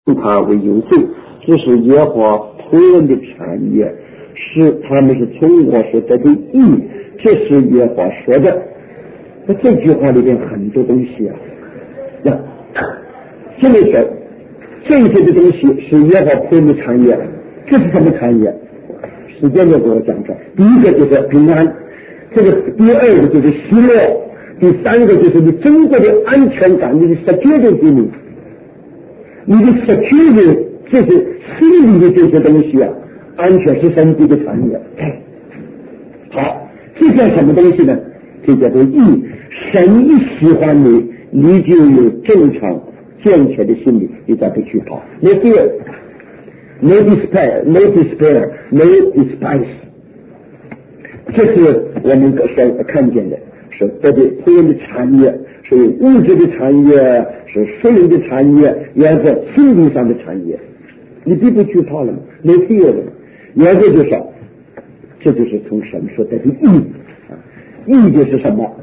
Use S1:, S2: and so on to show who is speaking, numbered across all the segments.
S1: 他为有罪，这是耶和华仆人的产业，是他们是从我所得的义，这是耶和华说的。那这句话里边很多东西啊，那这里说这些的东西是耶和华仆人的产业，这是什么产业？时间就给我讲讲。第一个就是平安，这个第二个就是喜乐，第三个就是你中国的安全感，你的security给你。你的security就是心理的这些东西啊，安全是神的产业。好，这叫什么东西呢？这叫做义。神一喜欢你，你就有正常健全的心理，你再不去跑。那第二 ，no despair, no despair, no despise， 这是我们所看见的。是这个仆人的产业，是物质的产业，是属灵的产业，也是心理上的产业。你必不去怕了吗？没第二个，也就是说，这就是从神说的义。义就是什么？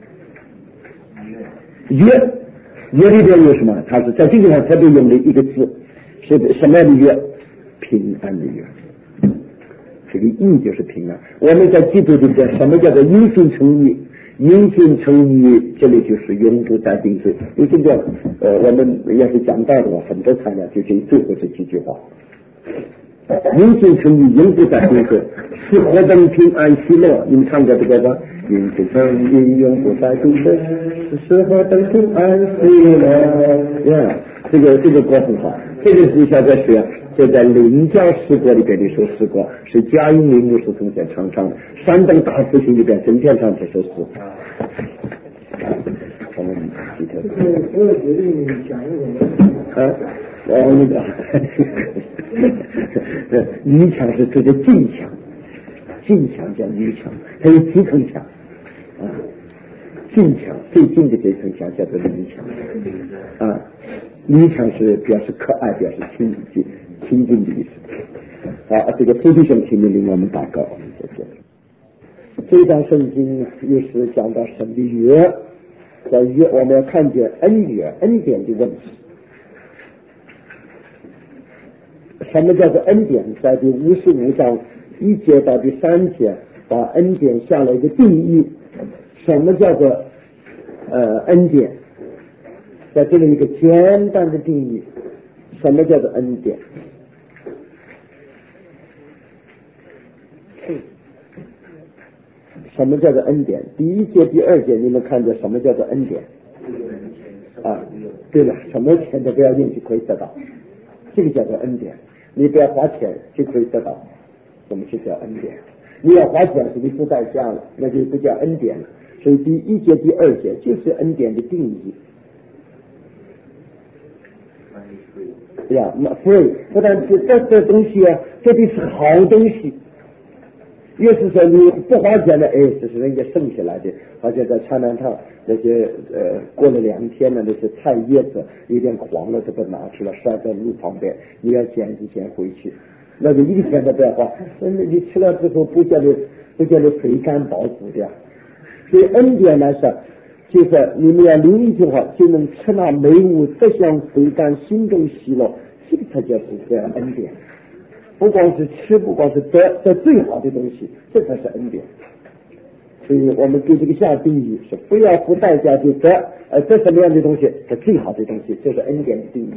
S1: 约里边有什么？它是在这个地方特别用的一个字，是什么样的约？平安的约。这个义就是平安。我们在基督里边，什么叫做因信称义？因信称义，这里就是永不再定罪。因为这个我们也是讲到的很多材料，就最后这几句话。因信称义，永不再定罪，是何等平安喜乐。你们唱过这个吧？因信称义，永不再定罪，是何等平安喜乐。呀，这个歌很好。这个是小在学，就在临江诗歌里边的一首诗歌，是嘉应林牧师从前唱的，山东大复兴里边整天唱这首诗。我们记得。我决定讲一个。那个女强是这个劲强，劲强叫女强，还有几层强啊？劲强最近的这层强叫做女强啊。女强是表示可爱，表示亲近的意思。啊，这个菩提心请领我们祷告，我们再见。这张圣经又是讲到神的约，在约我们要看见恩典的问题。什么叫做恩典？在第55章1节到第3节，把恩典下了一个定义。什么叫做恩典？在这里一个简单的定义，什么叫做恩典？什么叫做恩典？第1节、第2节，你们看见什么叫做恩典？啊，对了，什么钱都不要用就可以得到，这个叫做恩典。你不要花钱就可以得到，什么就叫恩典？你要花钱是你付代价了，那就不叫恩典了。所以第1节、第2节就是恩典的定义。呀，那free不但这东西啊，这里是好东西。越是说你不花钱的，这是人家剩下来的，而且在长南堂那些过了2天了，那些菜叶子有点黄了，这个拿出来晒在路旁边，你要捡一捡回去，那就1天都不要花。你吃了之后不叫你肥甘饱足的呀。所以恩典来说，就是你们要留一句话，就能吃那美物，得享肥甘，心中喜乐，这个才叫是这样恩典。不光是吃，不光是得最好的东西，这才是恩典。所以我们对这个下定义是不要付代价就得什么样的东西是最好的东西，这是恩典的定义。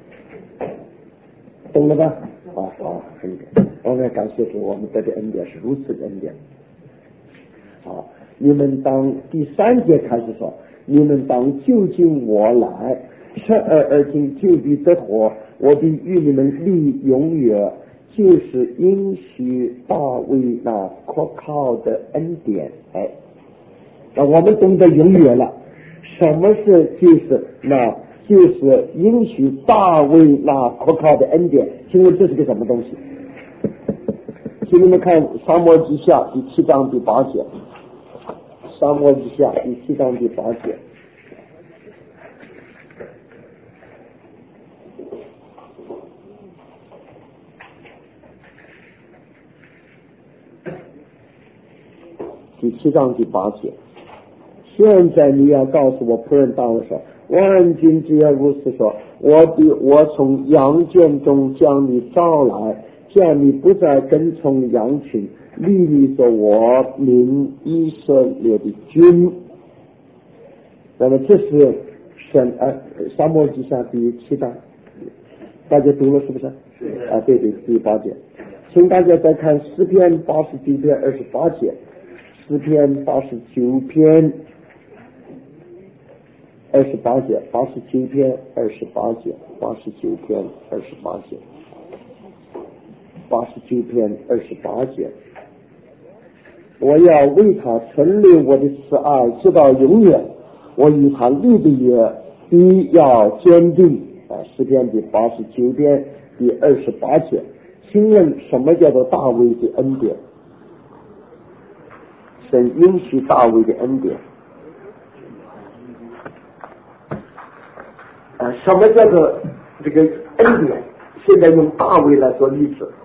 S1: 懂了吧？好，恩典。我们感谢主，我们得的恩典是如此的恩典。好，你们当第3节开始说，你们当就近我来，侧耳而听，就必得活，我必与你们立永远。就是应许大卫那可靠的恩典。我们懂得永远了。什么是就是应许大卫那可靠的恩典？请问这是个什么东西？请你们看撒母耳记下第7章第8节。撒母耳记下第7章第8节。第7章第8节，现在你要告诉我仆人大卫说，万军之要如此说， 我从羊圈中将你招来，叫你不再跟从羊群，立你做我民以色列的君。那么这是撒母耳记下第7章，大家读了是不是？是对，第8节。请大家再看诗篇89篇28节，诗篇89篇28节，89篇28节，89篇28节，89篇28节。我要为他存留我的慈爱直到永远，我与他立的约必要坚定。诗篇第89篇第28节。请问什么叫做大卫的恩典？神允许大卫的恩典。什么叫做这个恩典？现在用大卫来做例子。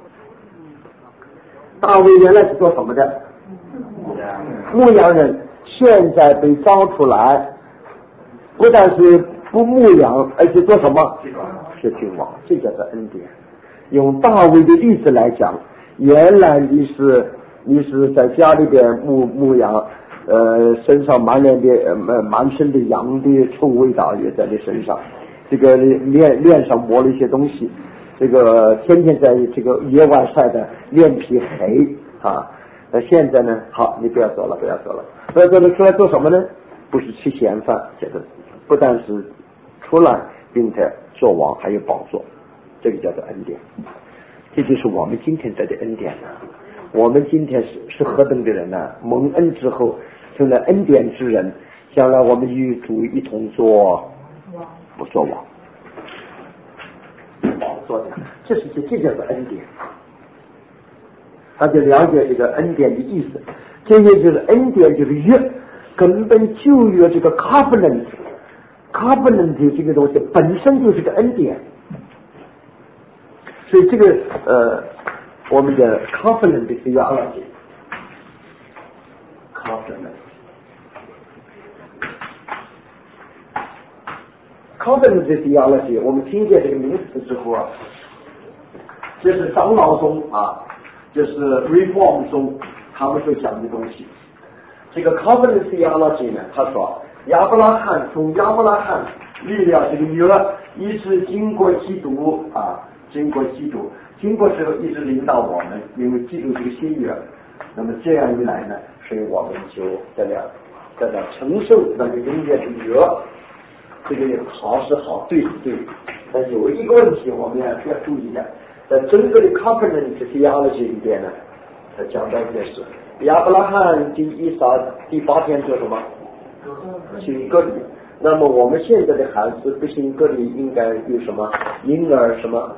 S1: 大卫原来是做什么的？牧羊人，现在被招出来，不但是不牧羊，而且做什么？是君王，这叫做恩典。用大卫的例子来讲，原来你是在家里边牧羊，身上满身的羊的臭味道也在你身上，这个脸上抹了一些东西，这个天天在这个野外晒的脸皮黑啊。现在呢，好，你不要走了，所以这里出来做什么呢？不是吃闲饭，这个不但是出来，并且做王还有宝座。这个叫做恩典，这就是我们今天得的恩典呢。我们今天是何等的人呢？蒙恩之后成了恩典之人，将来我们与主一同做王，做的，这叫做恩典。大家了解这个恩典的意思，这也就是恩典就是约，根本旧约这个 covenant 这个东西本身就是个恩典。所以这个我们的 covenant theology 我们听见这个名词之后啊，这是长老中啊，这是 reform 中他们所讲的东西。这个 covenant theology 呢，他说从亚伯拉罕立了这个约，一直经过基督啊。经过之后一直领导我们，因为基督这个新约，那么这样一来呢，所以我们就在这承受那个永远的约。这个好是好，对是对，但有一个问题我们要注意的，在整个的 covenant theology 里边呢，他讲到一件事，亚伯拉罕第8天做什么？行割礼。那么我们现在的孩子不行割礼应该有什么？婴儿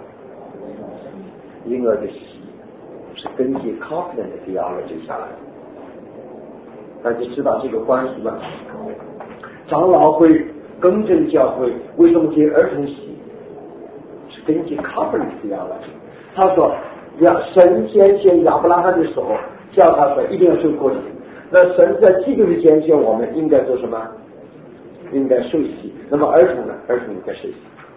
S1: 的洗是根据 covenant theology 下来的。大家知道这个关系吗？长老会、更正教会为什么给儿童洗？是根据 covenant theology。他说神先选亚伯拉罕的时候叫他说一定要受割礼，那神在基督里拣选我们应该做什么？应该受洗。那么儿童呢？儿童应该受洗。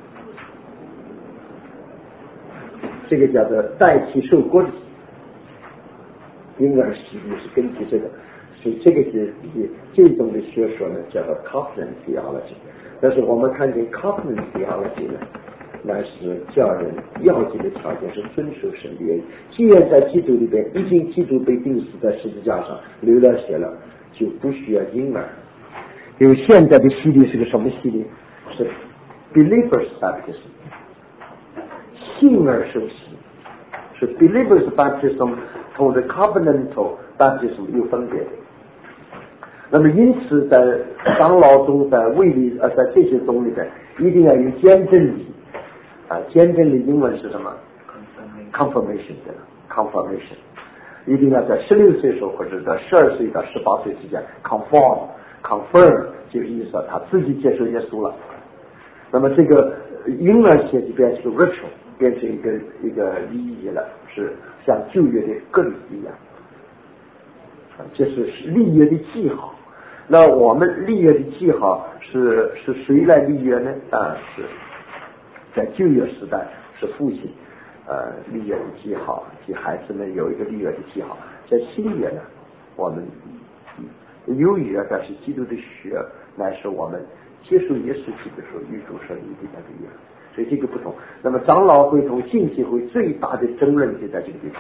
S1: 这个叫做代替受割礼，婴儿洗礼是根据这个，所以这个是这种的学说呢叫做 covenant theology。但是我们看见 covenant theology 呢，那是叫人要紧的条件是遵守神的约。既然在基督里边，已经基督被钉死在十字架上流了血了，就不需要婴儿。因为现在的洗礼是个什么洗礼？是 believers baptism， 信而受洗，是 believers baptism 同的 covenantal baptism 有分别的。那么因此在长老中在卫理在这些宗里边一定要有见证礼啊，见证礼英文是什么？ confirmation 的 confirmation， 一定要在16岁时候或者在12岁到18岁之间 confirm 就是意思他自己接受耶稣了。那么这个婴儿血就变成 ritual， 变成一个礼仪了，是像旧约的割礼一样，这是立约的记号。那我们立约的记号是谁来立约呢？当然是在旧约时代是父亲立约的记号，给孩子们有一个立约的记号。在新约呢，我们有约，但是基督的血乃是我们接受耶稣基督的时候与主设立的那个约，所以这个不同。那么长老会同浸信会最大的争论就在这个地方。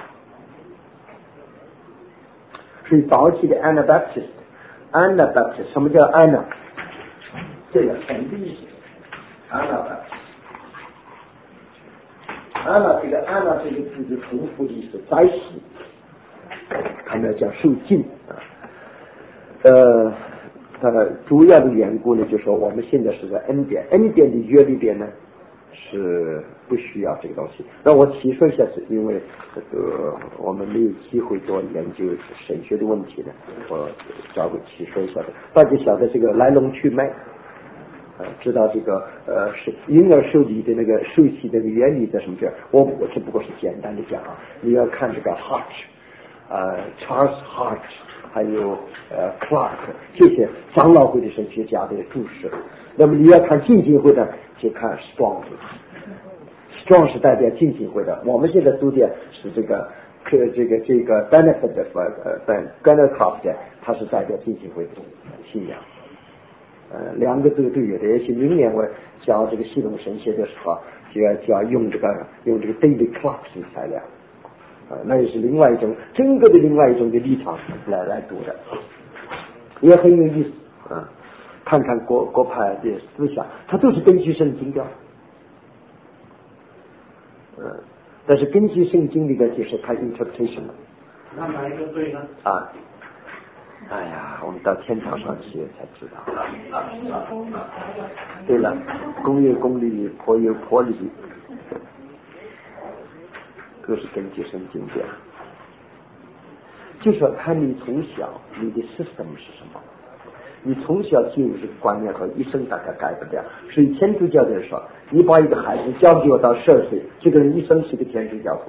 S1: 所以早期的 Anabaptist， 什么叫 Ana？ 这个很历史 Anabaptist， Ana 这个 Ana 这个字的重复的意思在世，他们讲受浸主要的缘故呢，就是说我们现在是在恩典的约里边呢是不需要这个东西。那我提说一下，是因为我们没有机会多研究神学的问题呢，我找个提说一下的。大家晓得这个来龙去脉，知道这个是婴儿受理的那个受洗的原理在什么地方？我只不过是简单的讲啊，你要看这个 Charles Hart， 还有Clark 这些长老会的神学家的注释。那么你要看浸信会的，就看 Strong 是代表浸信会的。我们现在读的是这个 Benefit Bencroft， 他是代表浸信会的信仰。两个都有的。而且明年我教这个系统神学的时候，就要用这个 David Clark 的材料。那也是另外一种整个的另外一种的立场来读的，也很有意思啊。看看国派的思想，它都是根据圣经的，但是根据圣经里的就是它 interpretation 了。
S2: 那哪一个对呢？
S1: 哎呀，我们到天堂上去才知道。对了，公有公理，婆有婆理，都是根据圣经的。就说看你从小你的 system 是什么，你从小就有这个观念和一生大概改不了。所以天主教的人说，你把一个孩子教给我到12岁，这个人一生是个天主教徒，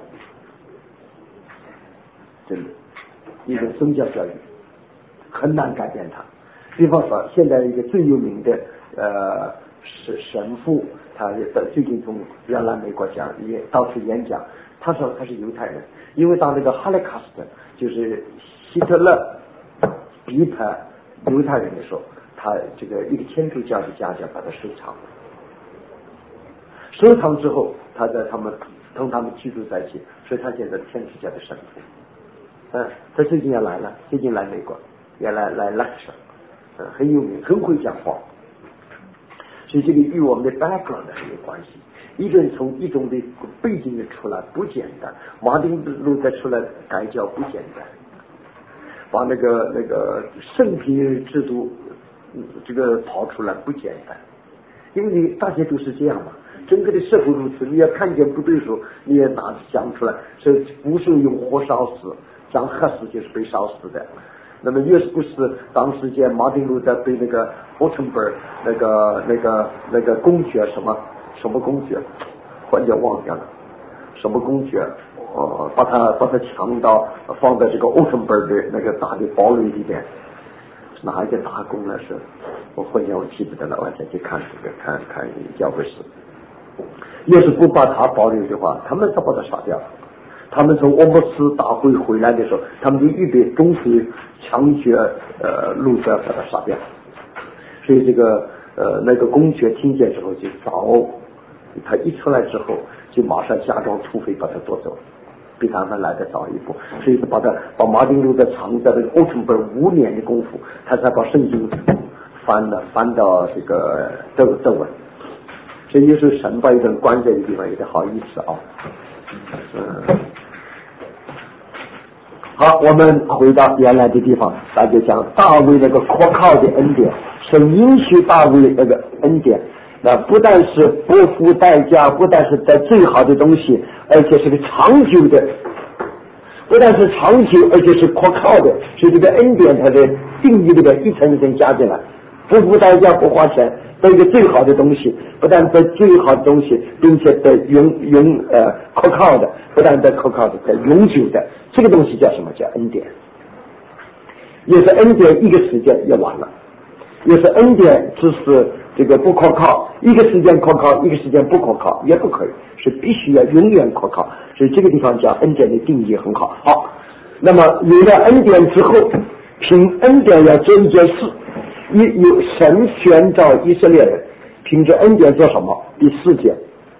S1: 真的，一种宗教教育很难改变他。比方说，现在一个最有名的是神父，他最近从原来美国讲也到处演讲，他说他是犹太人，因为当那个哈利卡斯特就是希特勒逼迫犹太人的时候，他这个一个天主教的家长把他收藏之后，他在他们居住在一起，所以他现在天主教的神父。他最近也来了，最近来美国，也来 lecture， 很有名，很会讲话。所以这个与我们的 background 很有关系。一个人从一种的背景的出来不简单，马丁路德出来改教不简单，把那个圣体制度这个跑出来不简单，因为大家都是这样嘛，整个的社会如此，你要看见不对手，你也拿讲出来，所以不是用火烧死，讲黑死就是被烧死的。那么越是不是当时间马丁路德被那个奥滕贝尔那个公爵什么公爵，忽然间忘掉了什么公爵，把他抢到放在这个奥滕贝尔的那个大的堡垒里边，哪一个大公呢？是我忽然间我记不得了，我再去看这个看教会史。要是不把他保留的话，他们都把他杀掉了。他们从俄罗斯大会回来的时候，他们就预备中非枪决路德把他杀掉。所以这个那个公爵听见之后就早，他一出来之后就马上假装土匪把他夺走，比他们来得早一步。所以把马丁路德藏在这个奥滕贝尔5年的功夫，他才把圣经翻到这个德文。所以有时候神把一个人关在一个地方有点好意思啊。好，我们回到原来的地方，大家讲大卫那个可靠的恩典，是允许大卫那个恩典，那不但是不付代价，不但是在最好的东西，而且是个长久的，不但是长久，而且是可靠的。所以这个恩典它的定义里边一层一层加进来，不付代价不花钱，得一个最好的东西，不但得最好的东西，并且得可靠的，不但得可靠的，得永久的。这个东西叫什么？叫恩典。也是恩典一个时间也完了， 也是恩典只是这个不可靠，一个时间可靠，一个时间不可靠，也不可以，是必须要永远可靠。所以这个地方讲恩典的定义很好。好，那么有了恩典之后，凭恩典要做一件事，有神宣召以色列人凭着恩典做什么？第4节，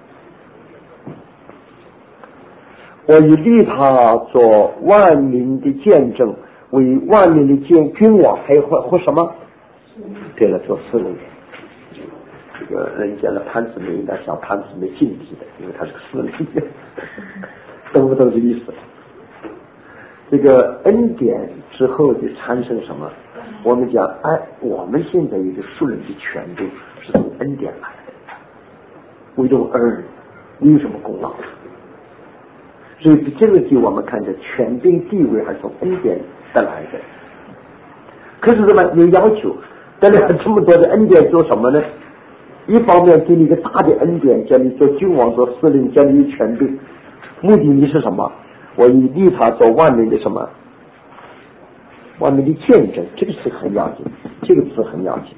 S1: 我以立他做万民的见证，为万民的君王，还有或什么？对了，做司令。这个人家的潘子梅应该叫潘子梅晋级的，因为他是个司令，懂不懂这意思？这个恩典之后就产生什么？我们讲，我们现在有个属灵的权柄是从恩典来的，唯独儿你有什么功劳？所以这个给我们看着权柄地位还是从恩典得来的。可是什么有要求？得了这么多的恩典做什么呢？一方面给你一个大的恩典，叫你做君王做司令，叫你有权柄，目的你是什么？我以立他做万民的什么？万民的见证，这个是很要紧，这个字很要紧。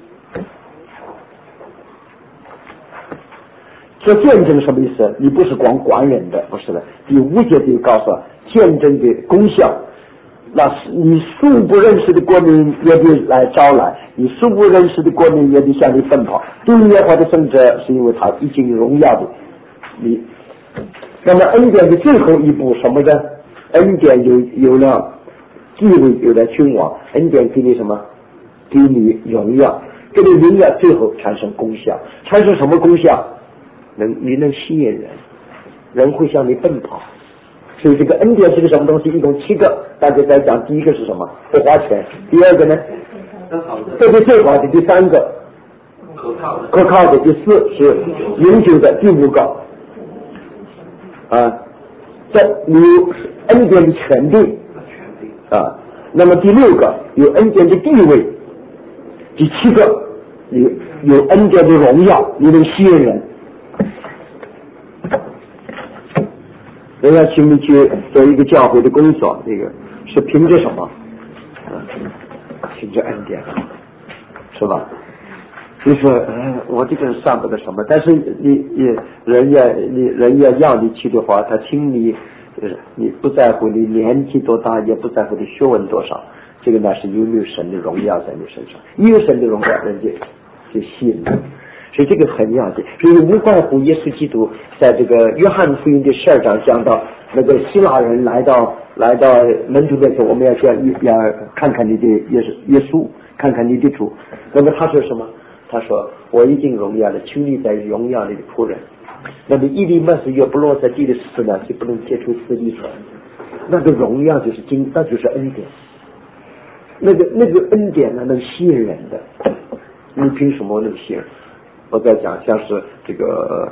S1: 做见证什么意思？你不是光管人的，不是的。第5节就告诉了见证的功效，那是你素不认识的国民也得来招来，你素不认识的国民也得向你奔跑。对耶和华的圣者，是因为他已经荣耀的你。那么恩典的最后一步什么呢？恩典有了地位，有了君王，恩典给你什么？给你荣耀，给你荣耀，最后产生功效。产生什么功效？你能吸引人，人会向你奔跑。所以这个恩典是个什么东西？一共7个，大家在讲。第一个是什么？不花钱。第二个呢？这是最好的。第3个可靠的。第4是永久的。第5个这有恩典的权柄那么第6个有恩典的地位。第7个有恩典的荣耀，你能吸引人。人家请你去做一个教会的工作，这个是凭着什么？凭着恩典，是吧？就说我这个人算不得什么，但是人家要你去的话，他听你不在乎你年纪多大，也不在乎你学问多少，这个呢是有没有神的荣耀在你身上，一有神的荣耀，人家就吸引你。所以这个很要紧，所以无怪乎耶稣基督在这个约翰福音的12章讲到那个希腊人来到门徒的时候，我们要看看你的耶稣，看看你的主。那么他说什么？他说我已经荣耀了，求你在荣耀里的仆人。那么一粒麦子若不落在地的石呢，就不能结出10粒出来。那个荣耀就是那就是恩典。那个恩典呢，能吸引人的。你凭什么能吸引人？我在讲像是这个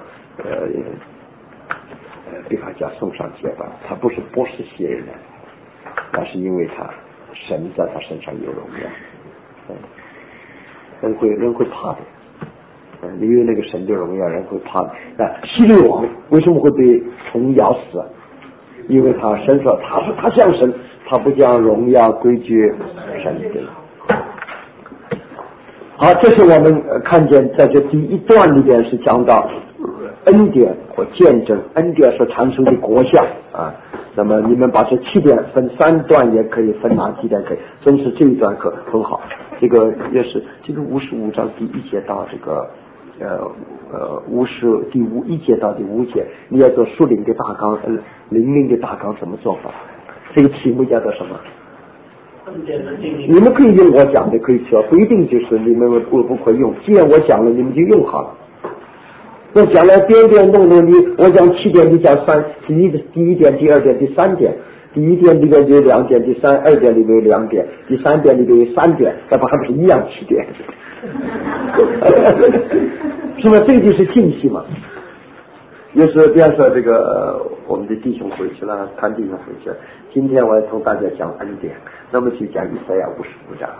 S1: 比方讲宋尚节吧，他不是吸引人，那是因为他神在他身上有荣耀。人会怕的，因为那个神的荣耀，人会怕的。希律王为什么会被虫咬死？因为他神说他像神，他不将荣耀归居神的。好，这是我们看见在这第1段里边是讲到恩典或见证，恩典所产生的果效那么你们把这7点分3段也可以，分哪几点可以，真是这一段可很好。这个也是这个55章第1节到这个第1节到第5节，你要做属灵的大纲，灵命的大纲怎么做法？这个题目叫做什么？你们可以用我讲的，可以说不一定就是你们不可以用。既然我讲了，你们就用好了。我讲了点点弄弄的，我讲7点，你讲第一点、第2点、第3点。第1点里面有2点，第2点里面有2点，第3点里面有3点，那不还不是一样7点？是吧？这就是信息嘛。就是比方说这个我们的弟兄回去了，看弟兄回去了。今天我要同大家讲恩典，那么就讲以赛亚55章。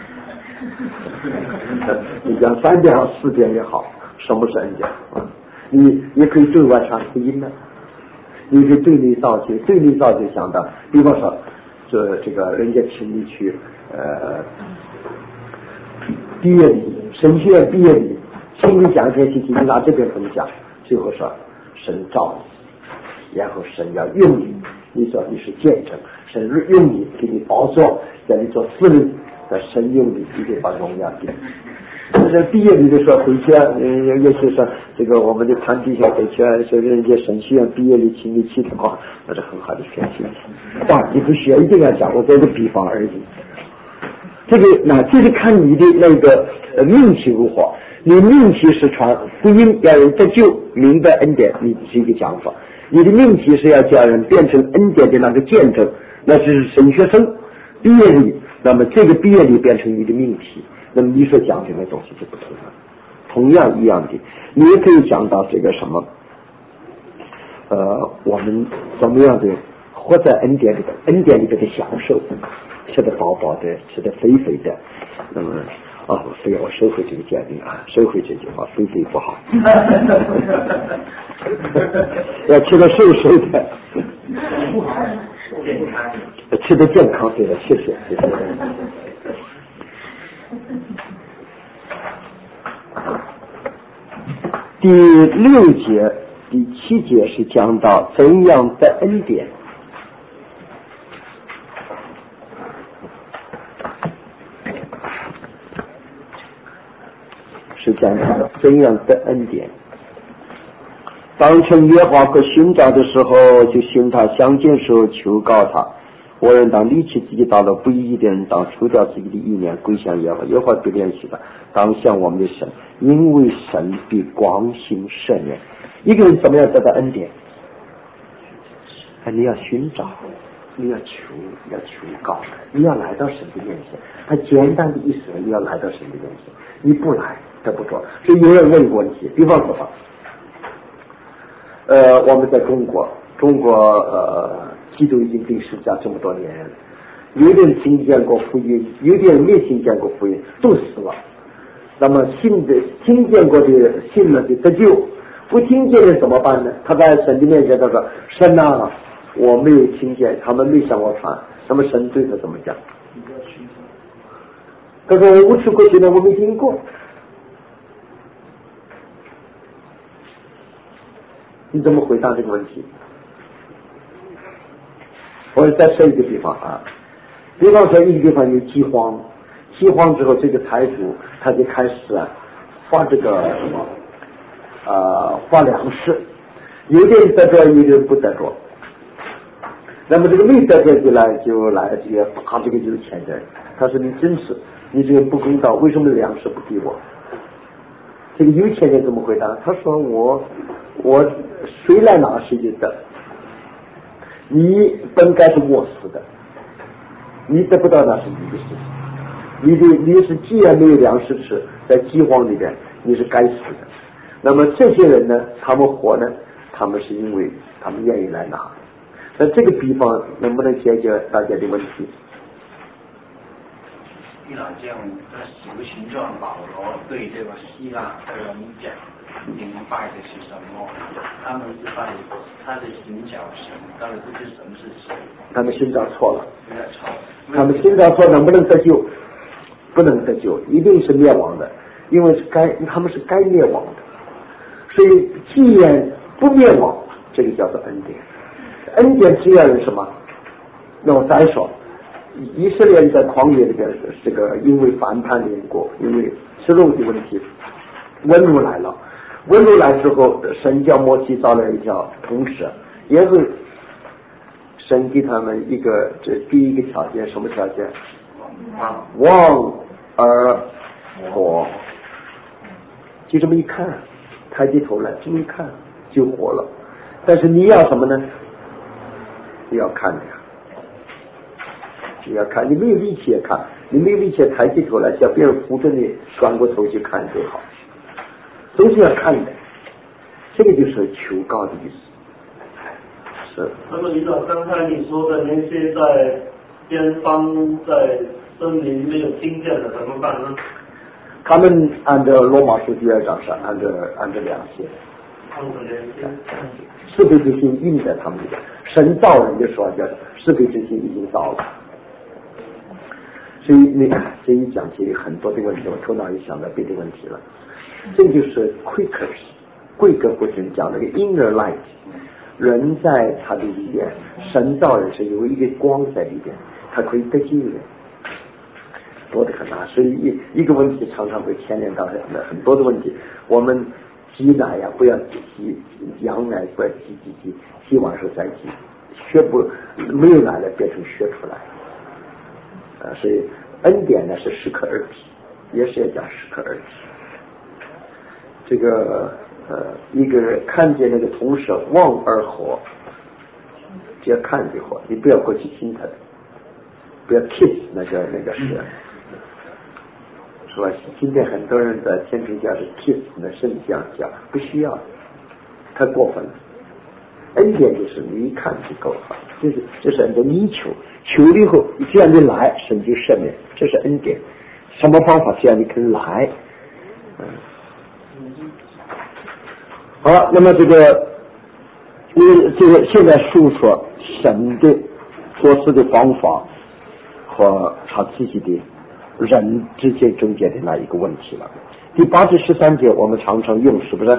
S1: 你讲3点好4点也好，什么是恩典？你也可以对外传福音呢，你可以对内造就想到，比方说这个人家请你去毕业礼，神学院毕业礼，请你讲这些，你拿这边怎么讲？最后说神造你，然后神要用你，你说你是见证，神用你给你宝座，叫你做司令，在神用你，一定把荣耀给你。就是毕业礼的时候回家，尤其是这个我们的堂弟兄回家，说人家神学院毕业礼请你去的话，那是很好的选择。你不需要一定要讲，我做个比方而已。这是看你的那个命题如何。你命题是传福音，让人得救，明白恩典，你是一个讲法；你的命题是要叫人变成恩典的那个见证，那是神学生毕业礼。那么这个毕业礼变成你的命题，那么你所讲的那东西就不同了。同样一样的，你也可以讲到这个什么，我们怎么样的活在恩典里边，恩典里边的享受，吃得饱饱的，吃得肥肥的。那么非要我收回这个建议啊，收回这句话，肥肥不好，要吃得瘦瘦的，吃得健康。对了，谢谢。第6节、第7节是讲到怎样得恩典。是讲到怎样得恩典。当成耶和华可寻找的时候，就寻他；相见时候求告他。我人当离弃自己道路不义的人，当除掉自己的意念，归向耶和华。耶和华必怜惜他，当向我们的神，因为神必广行赦免。一个人怎么样得到恩典？你要寻找，你要求告，你要来到神的面前。他简单的意思，你要来到神的面前，你不来得不着。所以有人问问题，比方说我们在中国基督已经定十字架这么多年，有的人听见过福音，有的人没听见过福音，都死了。那么听见过的信了的得救，不听见的怎么办呢？他在神的面前他说：神啊，我没有听见，他们没向我传。那么神对他怎么讲？他说我无处过去的，我没听过。你怎么回答这个问题？我再说一个地方啊，比方说一个地方有饥荒之后，这个财主他就开始发这个什么发粮食，有的人得着，有的人不得着。那么这个没得着就来打这个有钱人，他说你这个不公道，为什么粮食不给我？这个有钱人怎么回答？他说我谁来拿谁就得，你本该是饿死的，你得不到那是你的事情，你是既然没有粮食吃，在饥荒里边你是该死的。那么这些人呢，他们活呢，他们是因为他们愿意来拿。那这个比方能不能解决大家的问题？
S2: 伊朗这样的十形状保罗对这个希腊的人讲，你们拜的是什么？他们是拜他的寻找神，但是不知神是谁。
S1: 他们寻找错了，他们寻找错能不能得救？不能得救，一定是灭亡的，因为他们是该灭亡的。所以既然不灭亡，这个叫做恩典。恩典只要有什么？那我再说，以色列人在旷野里边，这个因为反叛邻国，因为吃肉的问题，瘟疫来了。瘟疫来之后，神叫摩西造了一条铜蛇，也是神给他们这第一个条件，什么条件？望而活。就这么一看，抬起头来，这么一看就活了。但是你要什么呢？你要看呀，你要看，你没有力气也看，你没有力气抬起头来，叫别人扶着你，转过头去看就好，都是要看的。这个就是求告的意思。是。
S2: 那么领导，刚才你说的那些在边方、在森林没有听见的怎么办呢？
S1: 他们按照罗马书2章上按照良心。是非之心印在他们里边，神造人的时候叫是非之心已经到了。 所以你这一讲起很多的问题，我头脑也想到别的问题了。这就是 Quakers 贵格不是讲那个 inner light， 人在他的里边，神造人是有一个光在里边，他可以得救人，多得很大。所以一个问题常常会牵连到很多的问题。我们挤奶呀，不要挤羊奶，不要挤完时候再挤，血不没有奶了变成血出来了。所以恩典呢是适可而止，也是要讲适可而止。这个一个人看见那个同事望而活，只要看就活，你不要过去亲他的，不要 kiss 那个事，是吧？今天很多人在天主教是 kiss 那圣教教，不需要，太过分了。恩典就是你一看就够了，这是按照你求了以后，只要你来，神就赦免，这是恩典。什么方法？只要你肯来。好了，那么这个现在述说神的做事的方法和他自己的人之间中间的那一个问题了。第8至13节我们常常用，是不是？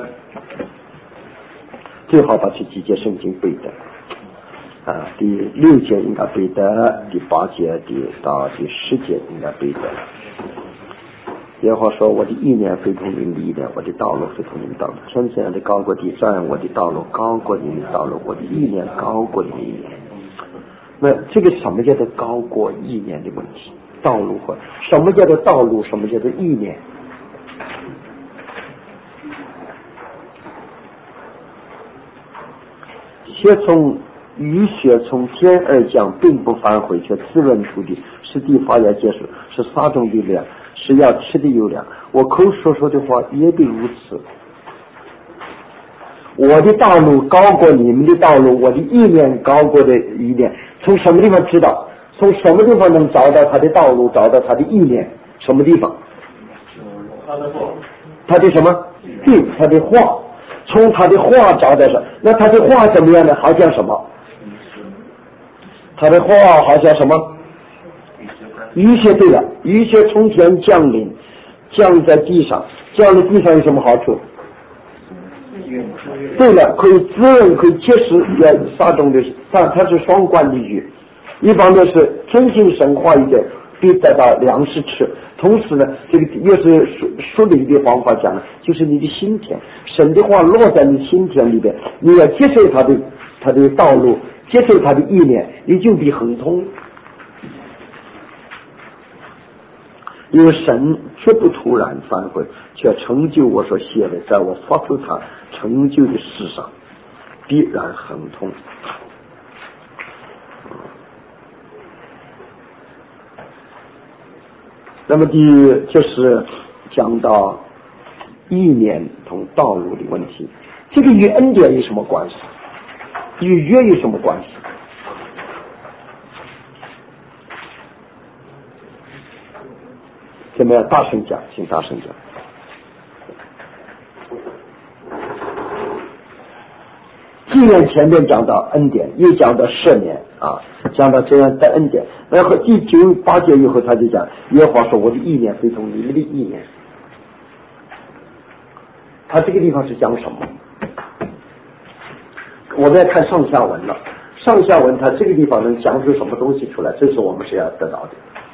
S1: 最好把这几节圣经背的第6节应该背的，第8节到第10节应该背的。耶和华说：“我的意念非同你们的意念，我的道路非同你们的道路。天这样的高过地，照样我的道路高过你们的道路，我的意念高过你们的意念。”那这个什么叫做高过意念的问题？道路或什么叫做道路？什么叫做意念？雨雪从天而降，并不反悔，却滋润土地，使地发芽结实，是撒种的粮，是要吃的有粮。我口说的话也必如此。我的道路高过你们的道路，我的意念高过的意念。从什么地方知道？从什么地方能找到他的道路，找到他的意念？什么地方？他的什么？对，他的话。从他的话找到什么？那他的话怎么样呢？好像什么？他的话好像什么？雨雪。对了，雨雪从天降临，降在地上，降在地上有什么好处？对了，可以滋润，可以结实，撒种的，它是双关的语。一方面是天性神话一点，必得到粮食吃。同时呢，这个又是说的一个方法讲呢，就是你的心田，神的话落在你心田里边，你要接受他的道路，接受他的意念，你就必亨通。因为神绝不突然反悔，却成就我所写的，在我发出他成就的事上必然亨通。那么就是讲到意念同道路的问题，这个与恩典有什么关系？与约有什么关系？怎么样？大声讲，请大声讲。纪念前面讲到恩典，又讲到赦免讲到这样的恩典，然后第9、8节以后他就讲，耶和华说：“我的意念非同你们的意念。”他这个地方是讲什么？我们要看上下文了。上下文他这个地方能讲出什么东西出来？这是我们是要得到的。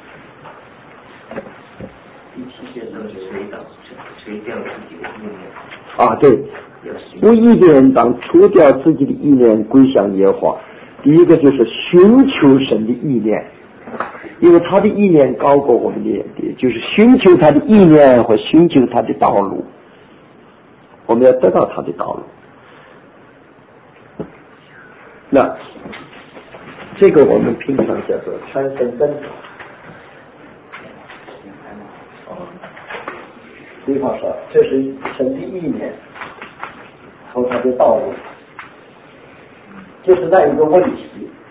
S2: 第7节都是垂掉自己的意念
S1: 对，不义的人当除掉自己的意念，归向耶和华。第一个就是寻求神的意念，因为他的意念高过我们的，就是寻求他的意念或寻求他的道路，我们要得到他的道路。那这个我们平常叫做transcendental。比方说，这是神的意念和他的道路，就是那一个问题。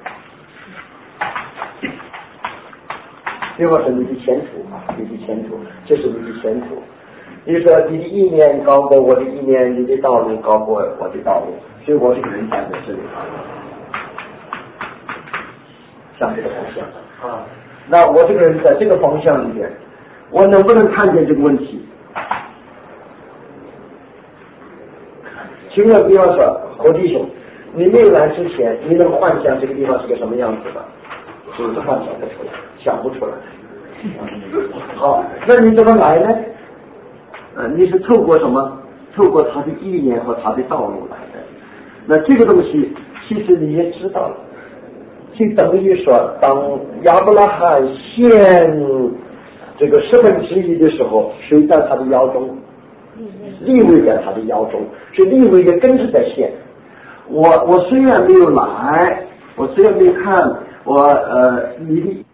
S1: 比方说你的前途，这是你的前途。比如说你的意念高过我的意念，你的道路高过我的道路，所以我这个人站在这里，像这个方向那我这个人在这个方向里面，我能不能看见这个问题？请问比方说何弟兄，你没来之前你能幻想这个地方是个什么样子的？是不是幻想不出来，想不出来？好，那你怎么来呢？你是透过什么？透过他的意念和他的道路来的。那这个东西其实你也知道了，就等于说当亚伯拉罕献这个1/10的时候，谁在他的腰中？利未在他的腰中，是利未也跟着在献。我虽然没有来，我虽然没看你的